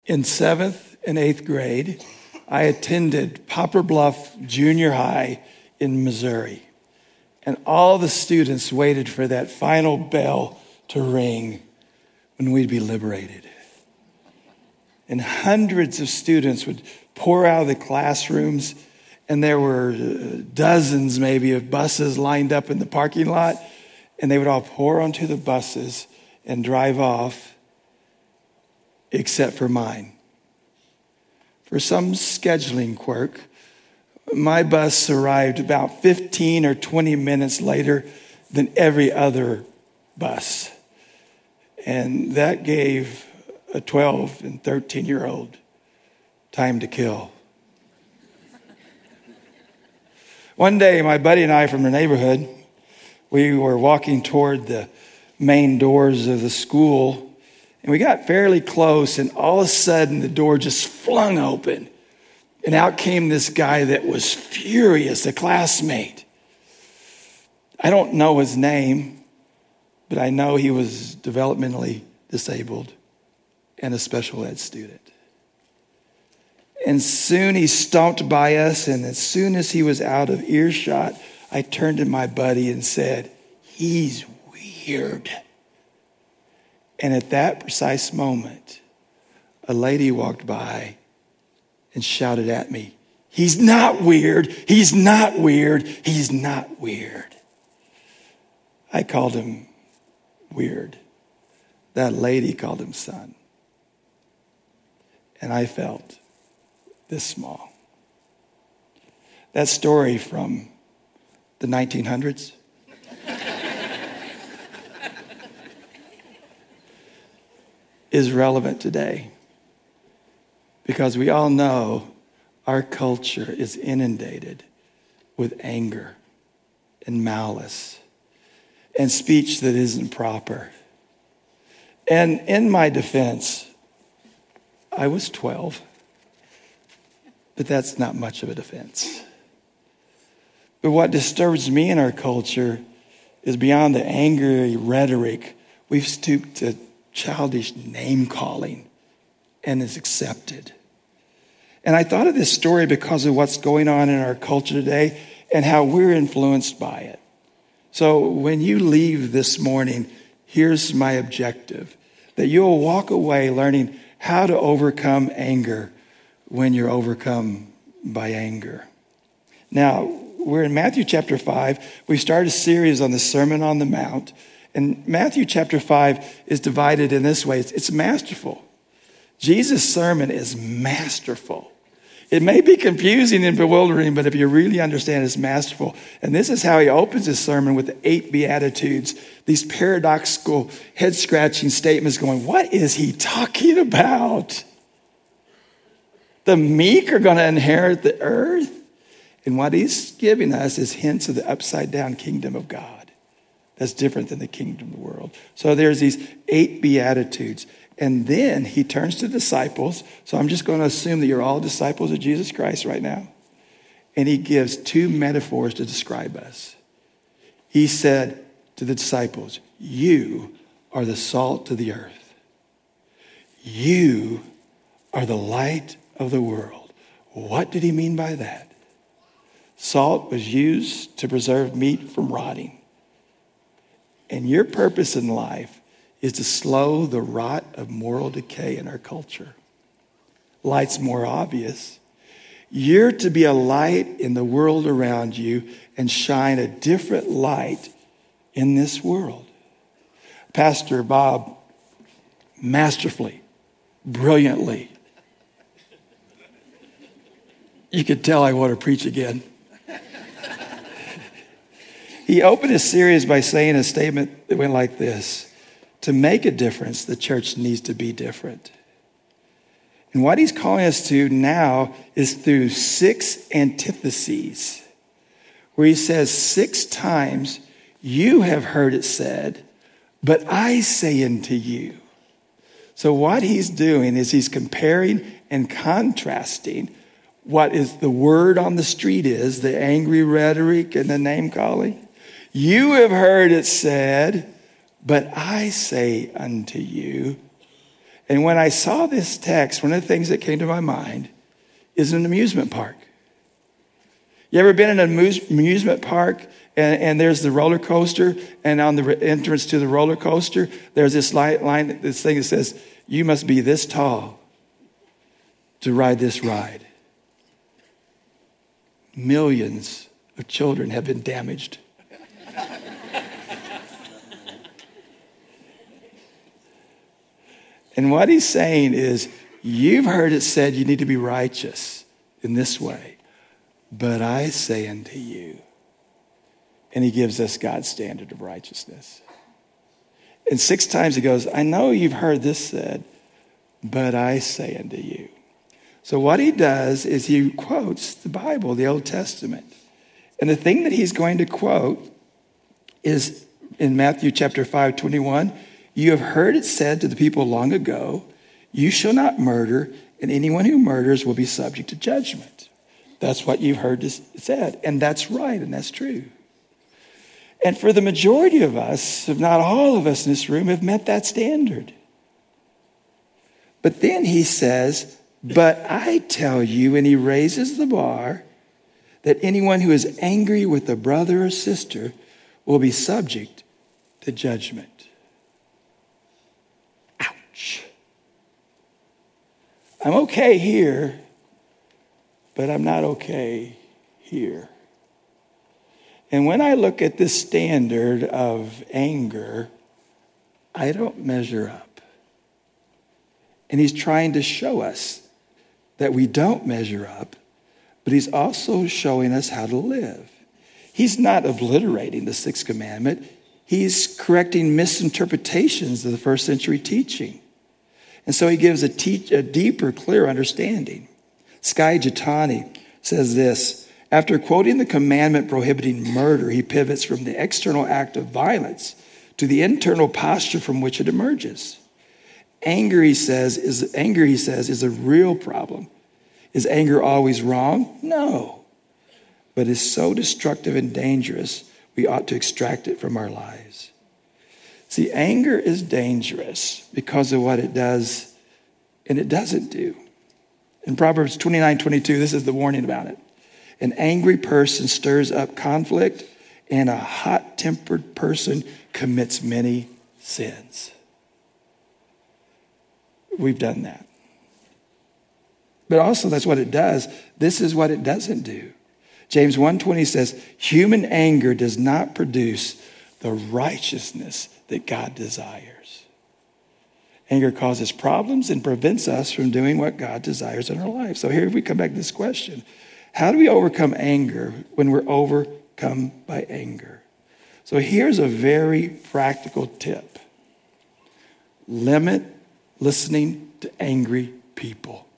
In 7th and 8th grade, I attended Poplar Bluff Junior High in Missouri. And all the students waited for that final bell to ring when we'd be liberated. And hundreds of students would pour out of the classrooms, and there were dozens maybe of buses lined up in the parking lot, and they would all pour onto the buses and drive off, except for mine. For some scheduling quirk, my bus arrived about 15 or 20 minutes later than every other bus. And that gave a 12 and 13-year-old time to kill. One day, my buddy and I from the neighborhood, we were walking toward the main doors of the school, and we got fairly close, and all of a sudden, the door just flung open. And out came this guy that was furious, a classmate. I don't know his name, but I know he was developmentally disabled and a special ed student. And soon he stomped by us, and as soon as he was out of earshot, I turned to my buddy and said, "He's weird." And at that precise moment, a lady walked by and shouted at me, "He's not weird. He's not weird. He's not weird." I called him weird. That lady called him son. And I felt this small. That story from the 1900s is relevant today, because we all know our culture is inundated with anger and malice and speech that isn't proper. And in my defense, I was 12, but that's not much of a defense. But what disturbs me in our culture is beyond the angry rhetoric, we've stooped to childish name-calling, and is accepted. And I thought of this story because of what's going on in our culture today and how we're influenced by it. So when you leave this morning, here's my objective: that you'll walk away learning how to overcome anger when you're overcome by anger. Now, we're in Matthew chapter 5. We started a series on the Sermon on the Mount. And Matthew chapter 5 is divided in this way. It's masterful. Jesus' sermon is masterful. It may be confusing and bewildering, but if you really understand, it's masterful. And this is how he opens his sermon with the 8 Beatitudes, these paradoxical, head-scratching statements going, what is he talking about? The meek are going to inherit the earth? And what he's giving us is hints of the upside-down kingdom of God. That's different than the kingdom of the world. So there's these 8 Beatitudes. And then he turns to disciples. So I'm just going to assume that you're all disciples of Jesus Christ right now. And he gives 2 metaphors to describe us. He said to the disciples, "You are the salt of the earth. You are the light of the world." What did he mean by that? Salt was used to preserve meat from rotting. And your purpose in life is to slow the rot of moral decay in our culture. Light's more obvious. You're to be a light in the world around you and shine a different light in this world. Pastor Bob masterfully, brilliantly. You could tell I want to preach again. He opened his series by saying a statement that went like this: to make a difference, the church needs to be different. And what he's calling us to now is through 6 antitheses, where he says 6 times, "You have heard it said, but I say unto you." So what he's doing is he's comparing and contrasting what is the word on the street is, the angry rhetoric and the name calling. You have heard it said, but I say unto you. And when I saw this text, one of the things that came to my mind is an amusement park. You ever been in an amusement park and there's the roller coaster, and on the entrance to the roller coaster, there's this line, this thing that says, you must be this tall to ride this ride. Millions of children have been damaged. And what he's saying is, you've heard it said you need to be righteous in this way, but I say unto you. And he gives us God's standard of righteousness. And 6 times he goes, I know you've heard this said, but I say unto you. So what he does is he quotes the Bible, the Old Testament. And the thing that he's going to quote is in Matthew chapter 5:21. You have heard it said to the people long ago, you shall not murder, and anyone who murders will be subject to judgment. That's what you've heard said. And that's right, and that's true. And for the majority of us, if not all of us in this room, have met that standard. But then he says, but I tell you, and he raises the bar, that anyone who is angry with a brother or sister will be subject to judgment. Ouch. I'm okay here, but I'm not okay here. And when I look at this standard of anger, I don't measure up. And he's trying to show us that we don't measure up, but he's also showing us how to live. He's not obliterating the 6th commandment. He's correcting misinterpretations of the first century teaching. And so he gives a deeper, clear understanding. Skye Jethani says this, after quoting the commandment prohibiting murder, he pivots from the external act of violence to the internal posture from which it emerges. Anger, he says, is a real problem. Is anger always wrong? No. But it's so destructive and dangerous, we ought to extract it from our lives. See, anger is dangerous because of what it does and it doesn't do. In Proverbs 29:22, this is the warning about it. An angry person stirs up conflict, and a hot-tempered person commits many sins. We've done that. But also, that's what it does. This is what it doesn't do. James 1:20 says, human anger does not produce the righteousness that God desires. Anger causes problems and prevents us from doing what God desires in our life. So here we come back to this question. How do we overcome anger when we're overcome by anger? So here's a very practical tip. Limit listening to angry people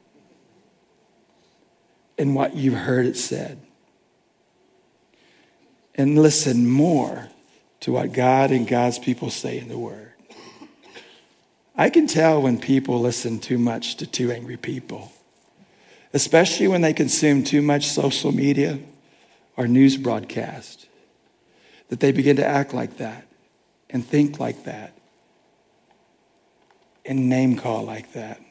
and what you've heard it said. And listen more to what God and God's people say in the Word. I can tell when people listen too much to two angry people, especially when they consume too much social media or news broadcast, that they begin to act like that and think like that and name call like that.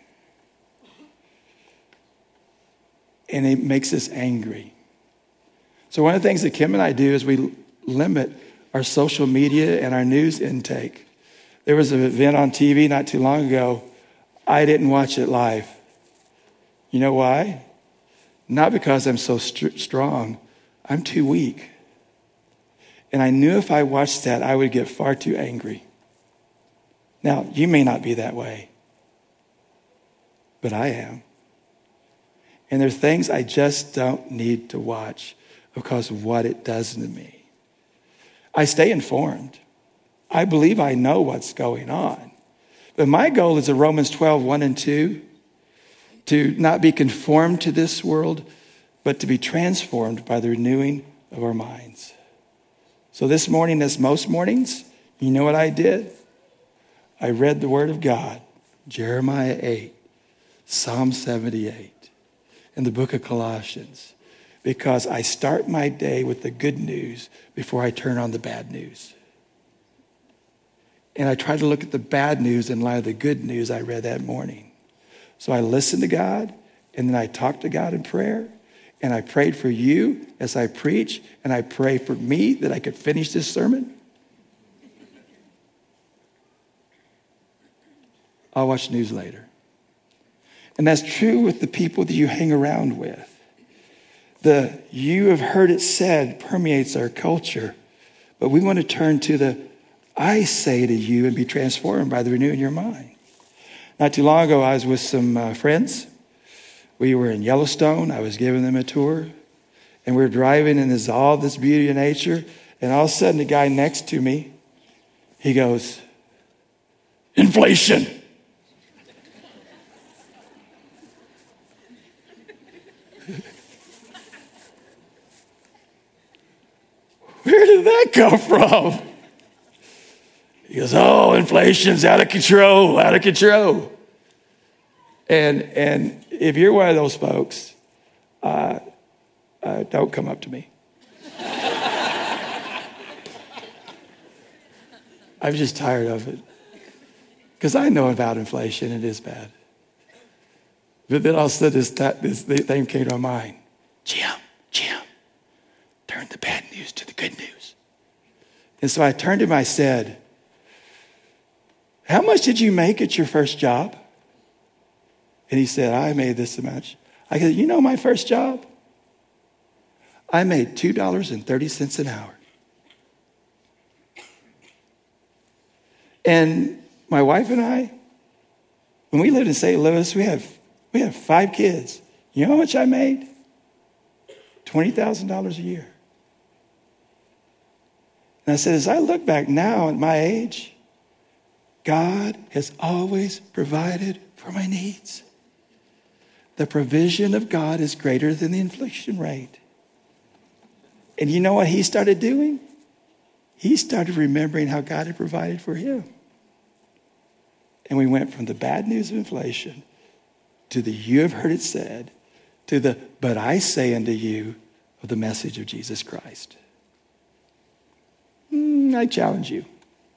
And it makes us angry. So one of the things that Kim and I do is we limit our social media and our news intake. There was an event on TV not too long ago. I didn't watch it live. You know why? Not because I'm so strong. I'm too weak. And I knew if I watched that, I would get far too angry. Now, you may not be that way, but I am. And there are things I just don't need to watch because of what it does to me. I stay informed. I believe I know what's going on. But my goal is in Romans 12:1-2, to not be conformed to this world, but to be transformed by the renewing of our minds. So this morning, as most mornings, you know what I did? I read the Word of God, Jeremiah 8, Psalm 78, and the book of Colossians, because I start my day with the good news before I turn on the bad news. And I tried to look at the bad news in light of the good news I read that morning. So I listened to God, and then I talked to God in prayer, and I prayed for you as I preach, and I prayed for me that I could finish this sermon. I'll watch news later. And that's true with the people that you hang around with. The "you have heard it said" permeates our culture, but we want to turn to the "I say to you" and be transformed by the renewing of your mind. Not too long ago, I was with some friends. We were in Yellowstone. I was giving them a tour. And we were driving, and there's all this beauty of nature. And all of a sudden, the guy next to me, he goes, "Inflation." Where did that come from? He goes, "Oh, inflation's out of control, out of control." And if you're one of those folks, don't come up to me. I'm just tired of it. Because I know about inflation, it is bad. But then all of a sudden this thing came to my mind. Jim, turn the bad news to the good news. And so I turned to him, I said, "How much did you make at your first job?" And he said, "I made this much." I said, "You know my first job? I made $2.30 an hour. And my wife and I, when we lived in St. Louis, we have 5 kids. You know how much I made? $20,000 a year." And I said, as I look back now at my age, God has always provided for my needs. The provision of God is greater than the inflation rate. And you know what he started doing? He started remembering how God had provided for him. And we went from the bad news of inflation to the "you have heard it said" to the "but I say unto you" of the message of Jesus Christ. I challenge you.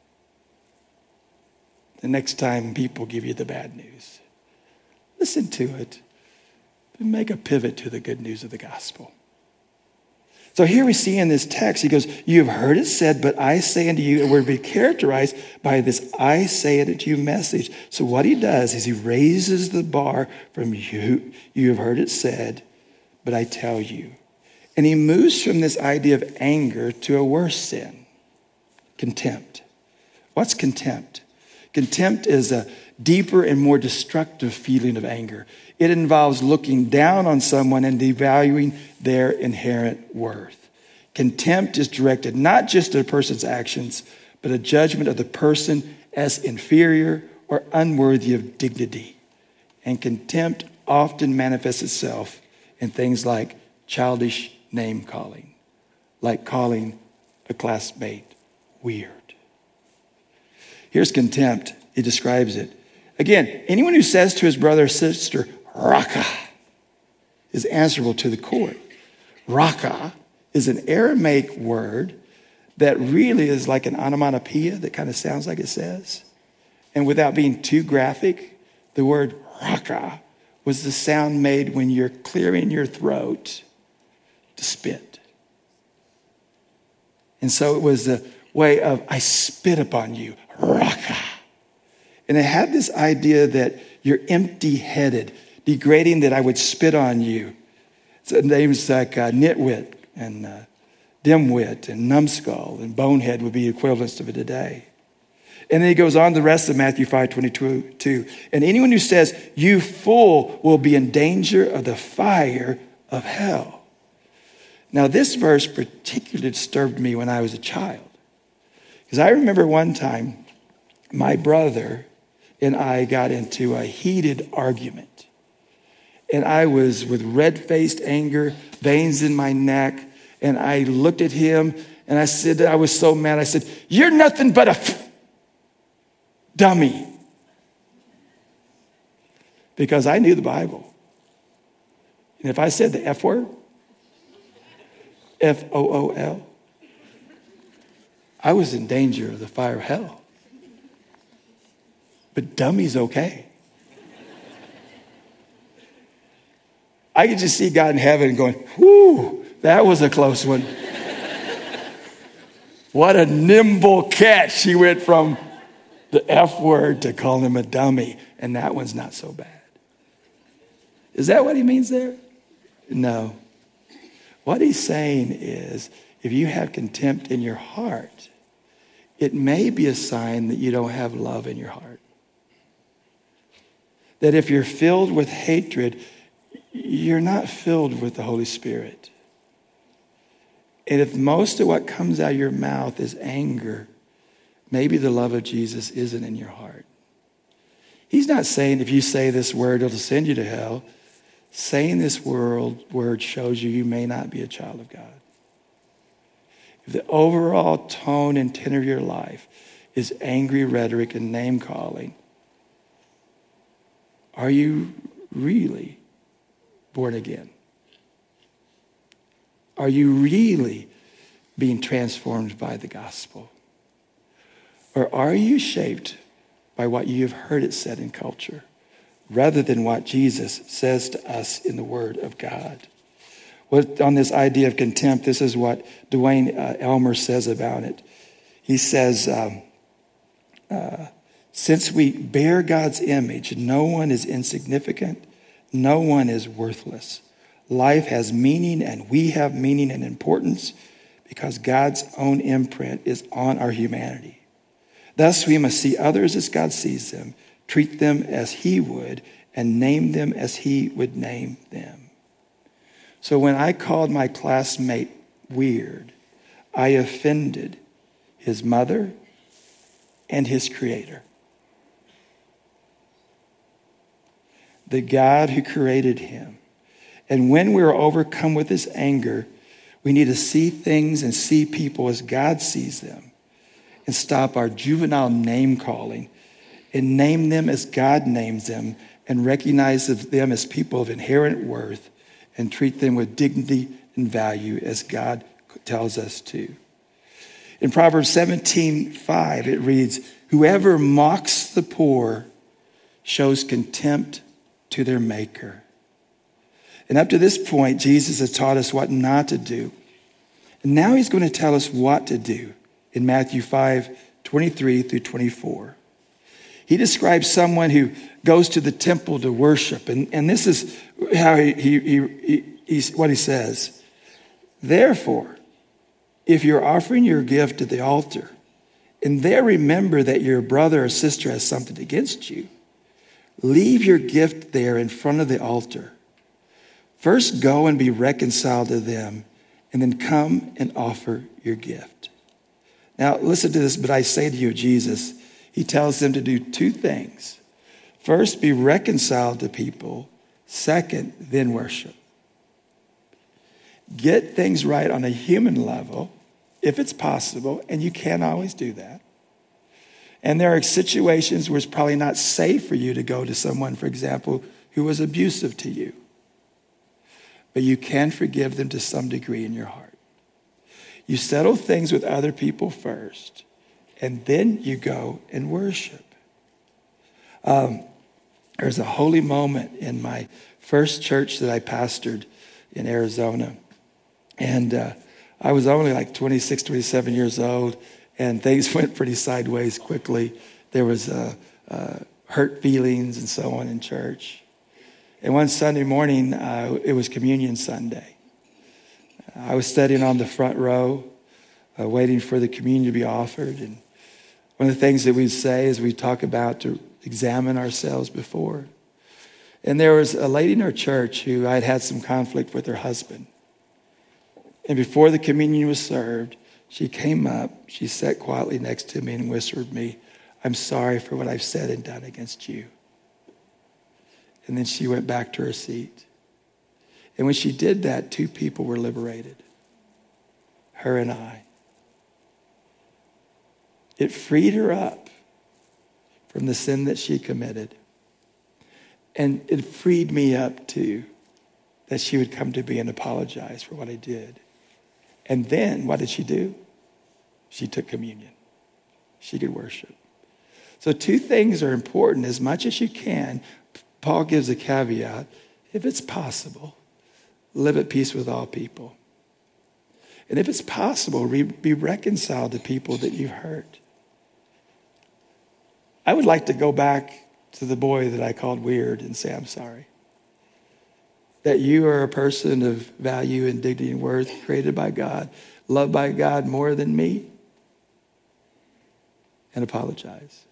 The next time people give you the bad news, listen to it, but make a pivot to the good news of the gospel. So here we see in this text, he goes, "You have heard it said, but I say unto you," and we're to be characterized by this "I say it unto you" message. So what he does is he raises the bar from you have heard it said, but I tell you. And he moves from this idea of anger to a worse sin, contempt. What's contempt? Contempt is a deeper and more destructive feeling of anger. It involves looking down on someone and devaluing their inherent worth. Contempt is directed not just at a person's actions, but a judgment of the person as inferior or unworthy of dignity. And contempt often manifests itself in things like childish name calling, like calling a classmate weird. Here's contempt. It describes it. Again, anyone who says to his brother or sister, "Raka," is answerable to the court. Raka is an Aramaic word that really is like an onomatopoeia that kind of sounds like it says. And without being too graphic, the word raka was the sound made when you're clearing your throat to spit. And so it was a way of, "I spit upon you," raka. And it had this idea that you're empty-headed, degrading that I would spit on you. So names like nitwit and dimwit and numbskull and bonehead would be equivalents of it today. And then he goes on the rest of Matthew 5:22. "And anyone who says, 'You fool,' will be in danger of the fire of hell." Now, this verse particularly disturbed me when I was a child. Because I remember one time my brother and I got into a heated argument. And I was with red-faced anger, veins in my neck. And I looked at him and I said, I was so mad. I said, "You're nothing but a dummy." Because I knew the Bible. And if I said the F word, F-O-O-L, I was in danger of the fire of hell. but dummy's okay. I could just see God in heaven going, whoo, that was a close one. What a nimble catch. He went from the F word to call him a dummy, and that one's not so bad. Is that what he means there? No. What he's saying is, if you have contempt in your heart, it may be a sign that you don't have love in your heart. That if you're filled with hatred, you're not filled with the Holy Spirit. And if most of what comes out of your mouth is anger, maybe the love of Jesus isn't in your heart. He's not saying if you say this word, it'll send you to hell. Saying this word shows you may not be a child of God. If the overall tone and tenor of your life is angry rhetoric and name calling, are you really born again? Are you really being transformed by the gospel? Or are you shaped by what you have heard it said in culture rather than what Jesus says to us in the Word of God? On this idea of contempt, this is what Dwayne Elmer says about it. He says, since we bear God's image, no one is insignificant, no one is worthless. Life has meaning, and we have meaning and importance because God's own imprint is on our humanity. Thus, we must see others as God sees them, treat them as he would, and name them as he would name them. So when I called my classmate weird, I offended his mother and his creator. The God who created him. And when we're overcome with this anger, we need to see things and see people as God sees them and stop our juvenile name calling and name them as God names them and recognize them as people of inherent worth and treat them with dignity and value as God tells us to. In Proverbs 17:5, it reads, whoever mocks the poor shows contempt to their maker. And up to this point, Jesus has taught us what not to do. And now he's going to tell us what to do in Matthew 5:23 through 24. He describes someone who goes to the temple to worship. And this is how what he says. Therefore, if you're offering your gift at the altar, and there remember that your brother or sister has something against you, leave your gift there in front of the altar. First go and be reconciled to them, and then come and offer your gift. Now, listen to this, but I say to you, Jesus, he tells them to do two things. First, be reconciled to people. Second, then worship. Get things right on a human level, if it's possible, and you can't always do that. And there are situations where it's probably not safe for you to go to someone, for example, who was abusive to you. But you can forgive them to some degree in your heart. You settle things with other people first, and then you go and worship. There's a holy moment in my first church that I pastored in Arizona. And I was only like 26, 27 years old, and things went pretty sideways quickly. There was hurt feelings and so on in church. And one Sunday morning, it was Communion Sunday. I was sitting on the front row, waiting for the communion to be offered. And one of the things that we say is we talk about to examine ourselves before. And there was a lady in our church who I had some conflict with her husband. And before the communion was served, she came up, she sat quietly next to me and whispered to me, I'm sorry for what I've said and done against you. And then she went back to her seat. And when she did that, two people were liberated. Her and I. It freed her up from the sin that she committed. And it freed me up too, that she would come to me and apologize for what I did. And then what did she do? She took communion. She could worship. So two things are important. As much as you can, Paul gives a caveat. If it's possible, live at peace with all people. And if it's possible, be reconciled to people that you've hurt. I would like to go back to the boy that I called weird and say, I'm sorry. That you are a person of value and dignity and worth, created by God, loved by God more than me, and apologize.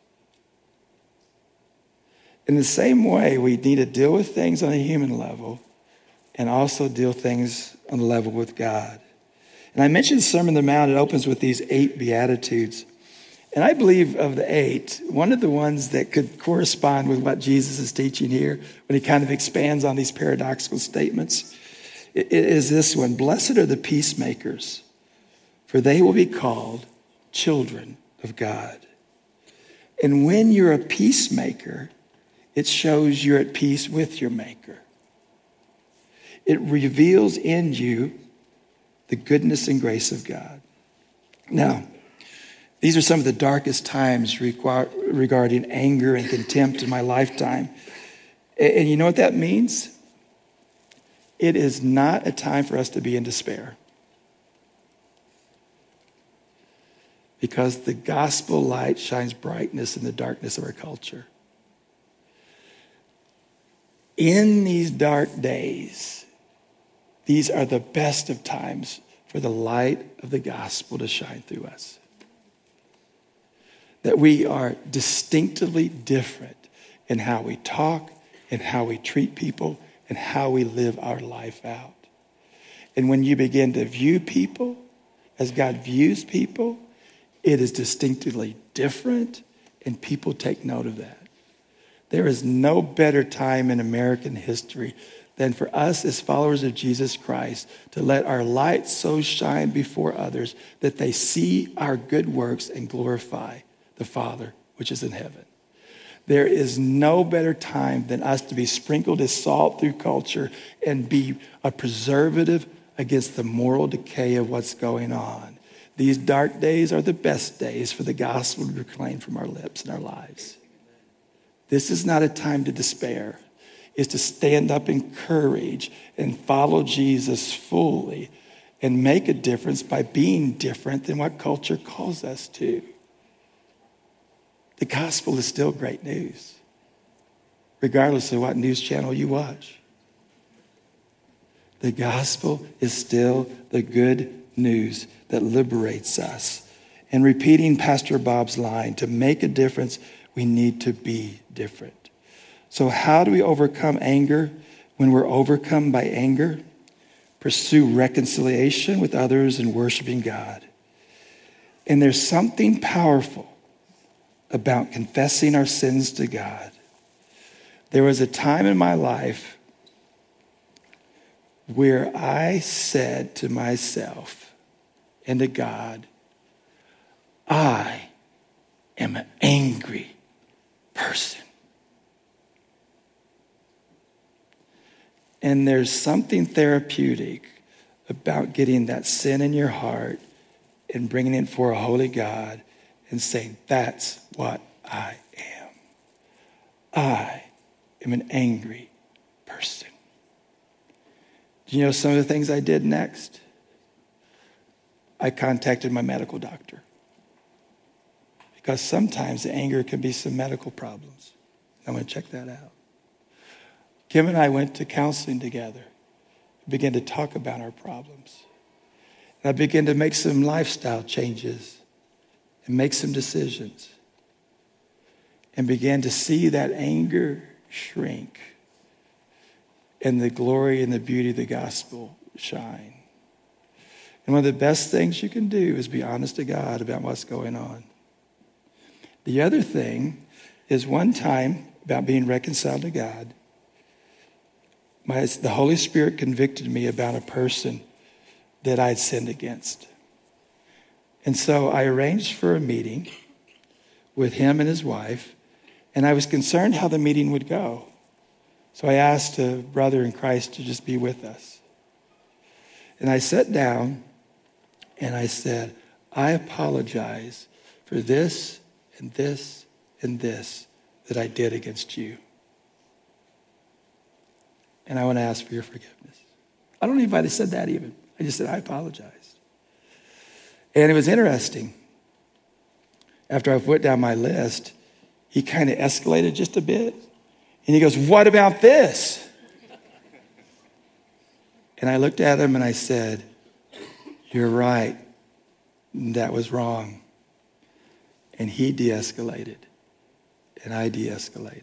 In the same way, we need to deal with things on a human level and also deal things on the level with God. And I mentioned the Sermon on the Mount. It opens with these 8 Beatitudes. And I believe of the 8, one of the ones that could correspond with what Jesus is teaching here, when he kind of expands on these paradoxical statements, it is this one. Blessed are the peacemakers, for they will be called children of God. And when you're a peacemaker, it shows you're at peace with your maker. It reveals in you the goodness and grace of God. Now, these are some of the darkest times regarding anger and contempt in my lifetime. And you know what that means? It is not a time for us to be in despair. Because the gospel light shines brightness in the darkness of our culture. In these dark days, these are the best of times for the light of the gospel to shine through us. That we are distinctively different in how we talk, in how we treat people, and how we live our life out. And when you begin to view people as God views people, it is distinctively different, and people take note of that. There is no better time in American history than for us as followers of Jesus Christ to let our light so shine before others that they see our good works and glorify the Father which is in heaven. There is no better time than us to be sprinkled as salt through culture and be a preservative against the moral decay of what's going on. These dark days are the best days for the gospel to be proclaimed from our lips and our lives. This is not a time to despair. It's to stand up in courage and follow Jesus fully and make a difference by being different than what culture calls us to. The gospel is still great news, regardless of what news channel you watch. The gospel is still the good news that liberates us. And repeating Pastor Bob's line, to make a difference, we need to be different. So how do we overcome anger when we're overcome by anger? Pursue reconciliation with others and worshiping God. And there's something powerful about confessing our sins to God. There was a time in my life where I said to myself and to God, I am an angry person. And there's something therapeutic about getting that sin in your heart and bringing it before a holy God and saying, that's what I am. I am an angry person. Do you know some of the things I did next? I contacted my medical doctor. Because sometimes the anger can be some medical problems. I'm going to check that out. Kim and I went to counseling together. We began to talk about our problems. And I began to make some lifestyle changes and make some decisions. And began to see that anger shrink and the glory and the beauty of the gospel shine. And one of the best things you can do is be honest to God about what's going on. The other thing is one time about being reconciled to God, the Holy Spirit convicted me about a person that I'd sinned against. And so I arranged for a meeting with him and his wife, and I was concerned how the meeting would go. So I asked a brother in Christ to just be with us. And I sat down and I said, I apologize for this and this and this that I did against you. And I want to ask for your forgiveness. I don't know if I said that even. I just said, I apologized. And it was interesting. After I put down my list, he kind of escalated just a bit. And he goes, what about this? And I looked at him and I said, you're right. That was wrong. And he de-escalated. And I de-escalated.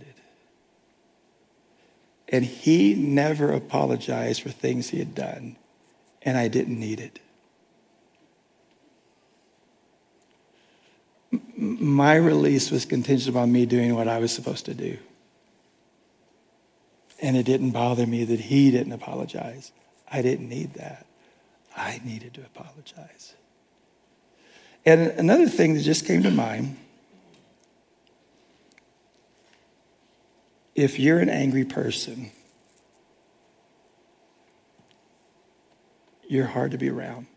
And he never apologized for things he had done. And I didn't need it. My release was contingent upon me doing what I was supposed to do. And it didn't bother me that he didn't apologize. I didn't need that. I needed to apologize. And another thing that just came to mind, if you're an angry person, you're hard to be around.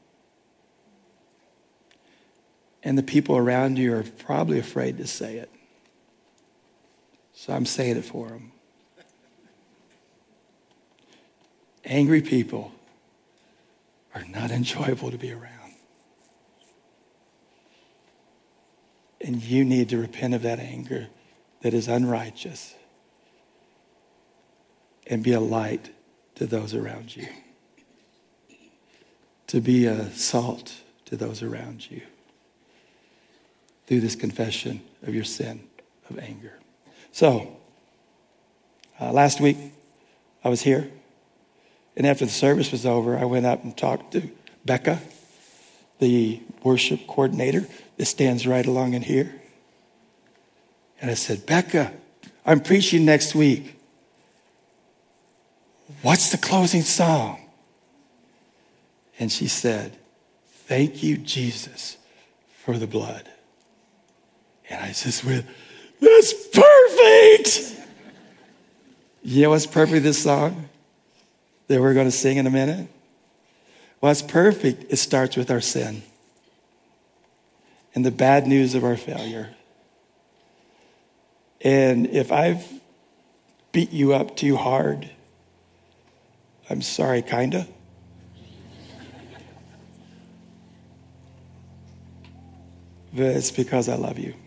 And the people around you are probably afraid to say it. So I'm saying it for them. Angry people are not enjoyable to be around. And you need to repent of that anger that is unrighteous and be a light to those around you. To be a salt to those around you through this confession of your sin of anger. So, last week I was here, and after the service was over, I went up and talked to Becca, the worship coordinator that stands right along in here. And I said, Becca, I'm preaching next week. What's the closing song? And she said, thank you, Jesus, for the blood. And I just went, that's perfect. You know what's perfect, this song that we're going to sing in a minute? What's perfect, it starts with our sin and the bad news of our failure. And if I've beat you up too hard, I'm sorry, kinda. But it's because I love you.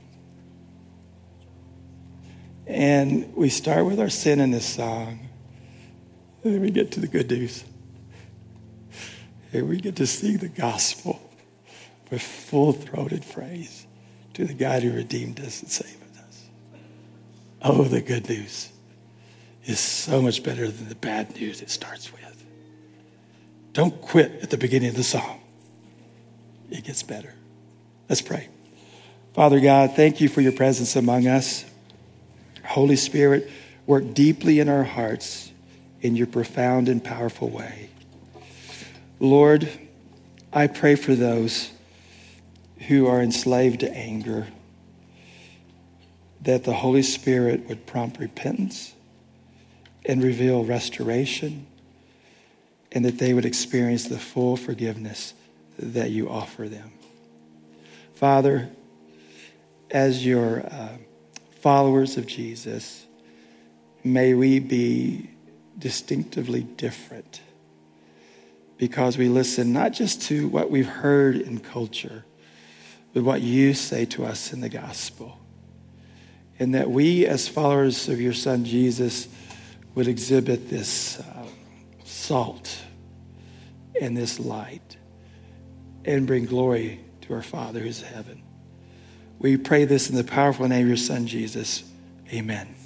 And we start with our sin in this song. And then we get to the good news. And we get to sing the gospel with full-throated praise to the God who redeemed us and saved us. Oh, the good news is so much better than the bad news it starts with. Don't quit at the beginning of the song. It gets better. Let's pray. Father God, thank you for your presence among us. Holy Spirit, work deeply in our hearts in your profound and powerful way. Lord, I pray for those who are enslaved to anger, that the Holy Spirit would prompt repentance and reveal restoration, and that they would experience the full forgiveness that you offer them. Father, as your followers of Jesus, may we be distinctively different because we listen not just to what we've heard in culture, but what you say to us in the gospel. And that we as followers of your son Jesus would exhibit this salt and this light and bring glory to our Father who's in heaven. We pray this in the powerful name of your son Jesus. Amen.